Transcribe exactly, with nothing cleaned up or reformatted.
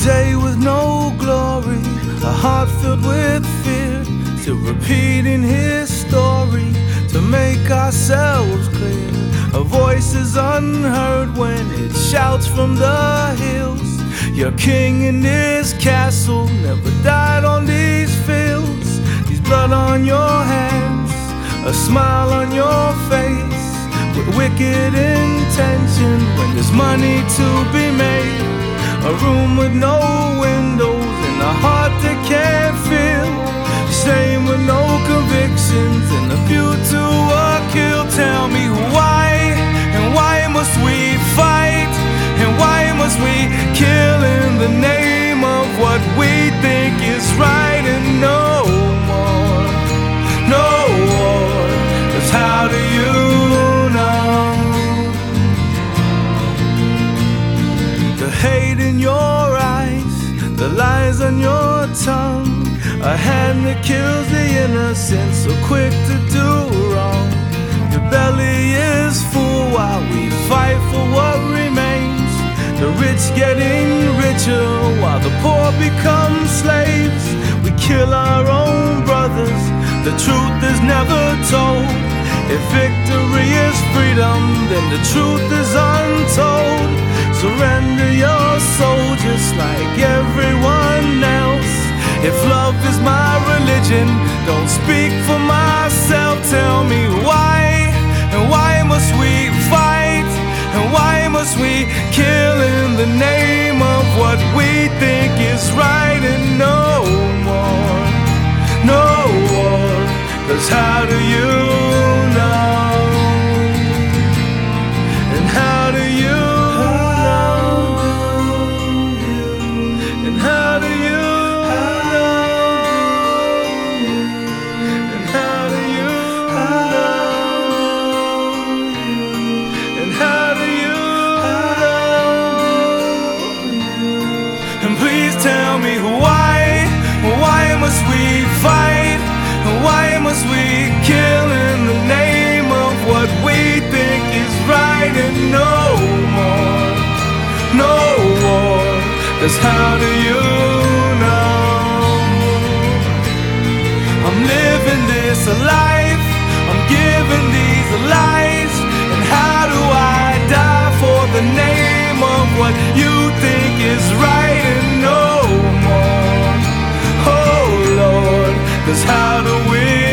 day with no glory, a heart filled with fear, still repeating his story to make ourselves clear. A voice is unheard when it shouts from the hills. Your king in this castle never died on these fields. There's blood on your hands, a smile on your face, with wicked intention when there's money to be made. A room with no windows and a heart that can't feel. Shame with no convictions and a few to a kill. Tell me why, and why must we fight? And why must we kill in the name of what we think is right? And no more, no war, 'cause how do you know? The hate in your eyes, the lies on your tongue, a hand that kills the innocent, so quick to do wrong. Your belly is full while we fight for what remains. The rich getting richer while the poor become slaves. We kill our own brothers, the truth is never told. If victory is freedom, then the truth is untold. Surrender your soul just like everyone else. If love is my religion, don't speak for myself. Tell me why, and why must we fight? And why must we kill in the name of what we think is right? And no more, no war, 'cause how do you know? And how do you know? And how do you know? And how do you know? And how do you know? And please tell me why, why must we fight? And why must we kill in the name of what we think is right? And no more, no war, 'cause how do you know? I'm living this life, I'm giving these lies. And how do I die for the name of what you think is right? And no more, oh Lord, 'cause how do we